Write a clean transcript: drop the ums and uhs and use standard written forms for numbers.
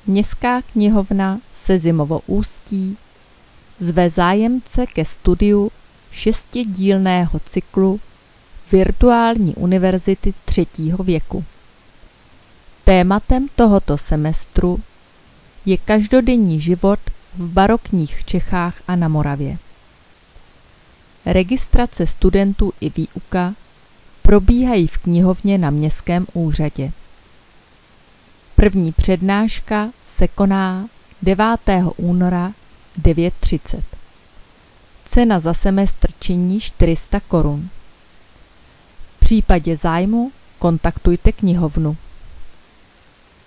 Městská knihovna Sezimovo-Ústí zve zájemce ke studiu 6dílného cyklu Virtuální univerzity 3. věku. Tématem tohoto semestru je každodenní život v barokních Čechách a na Moravě. Registrace studentů i výuka probíhají v knihovně na Městském úřadě. První přednáška se koná 9. února 9:30. Cena za semestr činí 400 korun. V případě zájmu kontaktujte knihovnu.